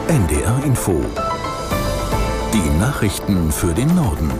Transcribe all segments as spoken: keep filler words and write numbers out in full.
N D R Info. Die Nachrichten für den Norden.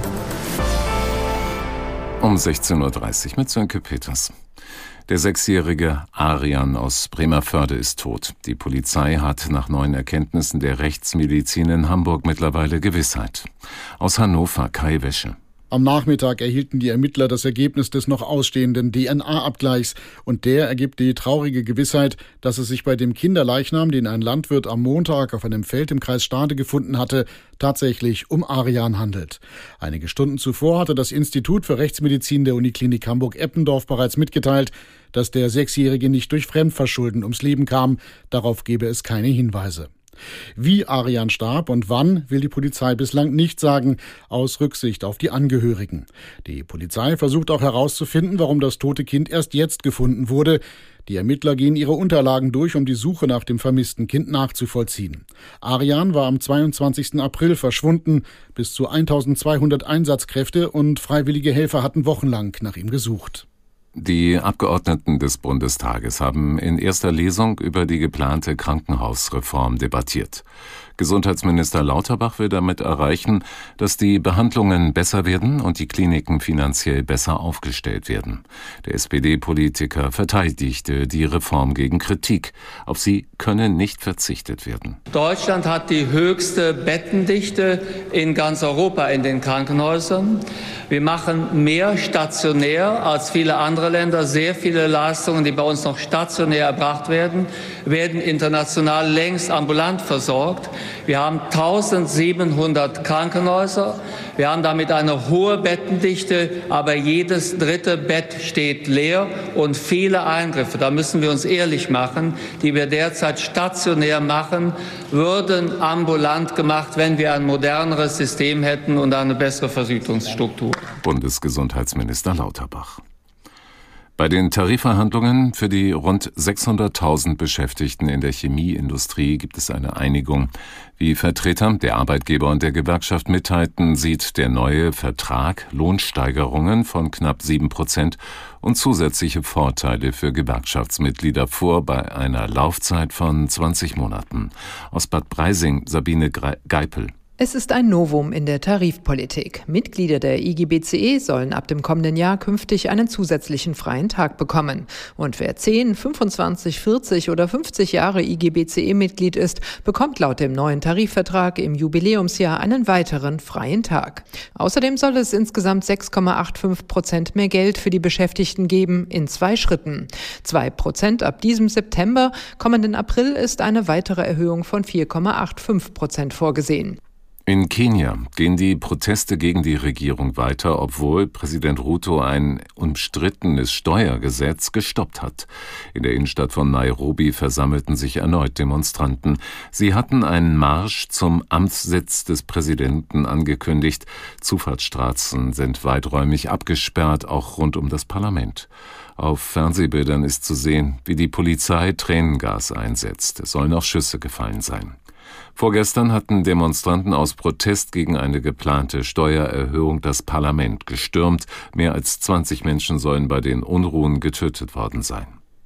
Um sechzehn Uhr dreißig mit Sönke Peters. Der sechsjährige Arian aus Bremervörde ist tot. Die Polizei hat nach neuen Erkenntnissen der Rechtsmedizin in Hamburg mittlerweile Gewissheit. Aus Hannover Kai Wäsche. Am Nachmittag erhielten die Ermittler das Ergebnis des noch ausstehenden D N A-Abgleichs und der ergibt die traurige Gewissheit, dass es sich bei dem Kinderleichnam, den ein Landwirt am Montag auf einem Feld im Kreis Stade gefunden hatte, tatsächlich um Arian handelt. Einige Stunden zuvor hatte das Institut für Rechtsmedizin der Uniklinik Hamburg-Eppendorf bereits mitgeteilt, dass der Sechsjährige nicht durch Fremdverschulden ums Leben kam. Darauf gebe es keine Hinweise. Wie Arian starb und wann, will die Polizei bislang nicht sagen, aus Rücksicht auf die Angehörigen. Die Polizei versucht auch herauszufinden, warum das tote Kind erst jetzt gefunden wurde. Die Ermittler gehen ihre Unterlagen durch, um die Suche nach dem vermissten Kind nachzuvollziehen. Arian war am zweiundzwanzigsten April verschwunden. Bis zu eintausendzweihundert Einsatzkräfte und freiwillige Helfer hatten wochenlang nach ihm gesucht. Die Abgeordneten des Bundestages haben in erster Lesung über die geplante Krankenhausreform debattiert. Gesundheitsminister Lauterbach will damit erreichen, dass die Behandlungen besser werden und die Kliniken finanziell besser aufgestellt werden. Der S P D-Politiker verteidigte die Reform gegen Kritik. Auf sie könne nicht verzichtet werden. Deutschland hat die höchste Bettendichte in ganz Europa in den Krankenhäusern. Wir machen mehr stationär als viele andere Länder. Sehr viele Leistungen, die bei uns noch stationär erbracht werden, werden international längst ambulant versorgt. Wir haben eintausendsiebenhundert Krankenhäuser. Wir haben damit eine hohe Bettendichte, aber jedes dritte Bett steht leer und viele Eingriffe, da müssen wir uns ehrlich machen, die wir derzeit stationär machen, würden ambulant gemacht, wenn wir ein moderneres System hätten und eine bessere Vergütungsstruktur. Bundesgesundheitsminister Lauterbach. Bei den Tarifverhandlungen für die rund sechshunderttausend Beschäftigten in der Chemieindustrie gibt es eine Einigung. Wie Vertreter der Arbeitgeber und der Gewerkschaft mitteilten, sieht der neue Vertrag Lohnsteigerungen von knapp sieben Prozent und zusätzliche Vorteile für Gewerkschaftsmitglieder vor bei einer Laufzeit von zwanzig Monaten. Aus Bad Breising Sabine Geipel. Es ist ein Novum in der Tarifpolitik. Mitglieder der I G B C E sollen ab dem kommenden Jahr künftig einen zusätzlichen freien Tag bekommen. Und wer zehn, fünfundzwanzig, vierzig oder fünfzig Jahre I G B C E-Mitglied ist, bekommt laut dem neuen Tarifvertrag im Jubiläumsjahr einen weiteren freien Tag. Außerdem soll es insgesamt sechs Komma fünfundachtzig Prozent mehr Geld für die Beschäftigten geben, in zwei Schritten. Zwei Prozent ab diesem September, kommenden April ist eine weitere Erhöhung von vier Komma fünfundachtzig Prozent vorgesehen. In Kenia gehen die Proteste gegen die Regierung weiter, obwohl Präsident Ruto ein umstrittenes Steuergesetz gestoppt hat. In der Innenstadt von Nairobi versammelten sich erneut Demonstranten. Sie hatten einen Marsch zum Amtssitz des Präsidenten angekündigt. Zufahrtsstraßen sind weiträumig abgesperrt, auch rund um das Parlament. Auf Fernsehbildern ist zu sehen, wie die Polizei Tränengas einsetzt. Es sollen auch Schüsse gefallen sein. Vorgestern hatten Demonstranten aus Protest gegen eine geplante Steuererhöhung das Parlament gestürmt. Mehr als zwanzig Menschen sollen bei den Unruhen getötet worden sein.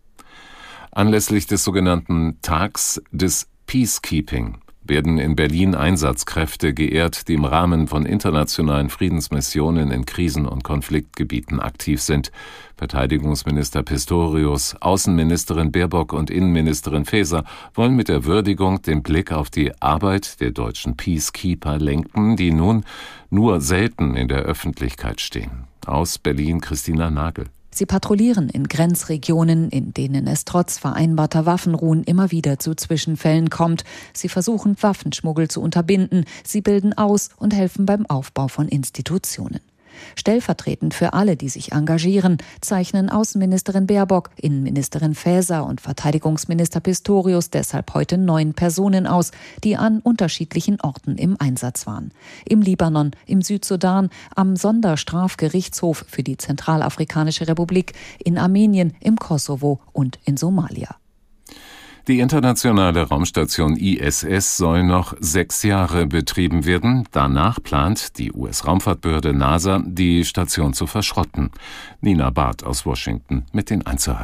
Anlässlich des sogenannten Tags des Peacekeeping werden in Berlin Einsatzkräfte geehrt, die im Rahmen von internationalen Friedensmissionen in Krisen- und Konfliktgebieten aktiv sind. Verteidigungsminister Pistorius, Außenministerin Baerbock und Innenministerin Faeser wollen mit der Würdigung den Blick auf die Arbeit der deutschen Peacekeeper lenken, die nun nur selten in der Öffentlichkeit stehen. Aus Berlin Christina Nagel. Sie patrouillieren in Grenzregionen, in denen es trotz vereinbarter Waffenruhen immer wieder zu Zwischenfällen kommt. Sie versuchen, Waffenschmuggel zu unterbinden. Sie bilden aus und helfen beim Aufbau von Institutionen. Stellvertretend für alle, die sich engagieren, zeichnen Außenministerin Baerbock, Innenministerin Faeser und Verteidigungsminister Pistorius deshalb heute neun Personen aus, die an unterschiedlichen Orten im Einsatz waren. Im Libanon, im Südsudan, am Sonderstrafgerichtshof für die Zentralafrikanische Republik, in Armenien, im Kosovo und in Somalia. Die internationale Raumstation I S S soll noch sechs Jahre betrieben werden. Danach plant die U S-Raumfahrtbehörde NASA, die Station zu verschrotten. Nina Barth aus Washington mit den Einzelheiten.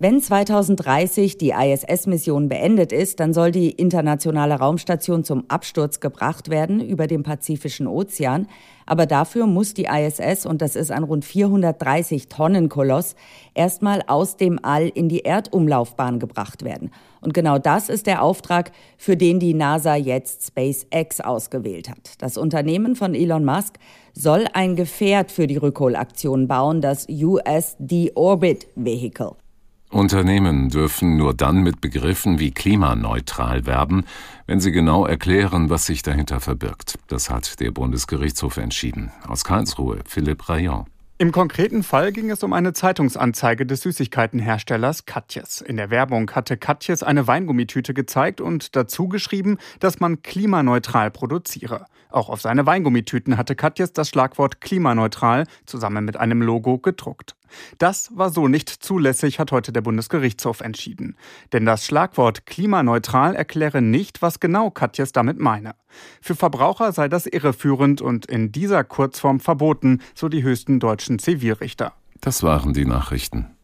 Wenn zweitausenddreißig die I S S-Mission beendet ist, dann soll die internationale Raumstation zum Absturz gebracht werden über dem Pazifischen Ozean. Aber dafür muss die I S S, und das ist ein rund vierhundertdreißig Tonnen Koloss, erstmal aus dem All in die Erdumlaufbahn gebracht werden. Und genau das ist der Auftrag, für den die NASA jetzt SpaceX ausgewählt hat. Das Unternehmen von Elon Musk soll ein Gefährt für die Rückholaktion bauen, das U S Deorbit Vehicle. Unternehmen dürfen nur dann mit Begriffen wie klimaneutral werben, wenn sie genau erklären, was sich dahinter verbirgt. Das hat der Bundesgerichtshof entschieden. Aus Karlsruhe, Philipp Rayon. Im konkreten Fall ging es um eine Zeitungsanzeige des Süßigkeitenherstellers Katjes. In der Werbung hatte Katjes eine Weingummitüte gezeigt und dazu geschrieben, dass man klimaneutral produziere. Auch auf seine Weingummitüten hatte Katjes das Schlagwort klimaneutral zusammen mit einem Logo gedruckt. Das war so nicht zulässig, hat heute der Bundesgerichtshof entschieden. Denn das Schlagwort klimaneutral erkläre nicht, was genau Katjes damit meine. Für Verbraucher sei das irreführend und in dieser Kurzform verboten, so die höchsten deutschen Zivilrichter. Das waren die Nachrichten.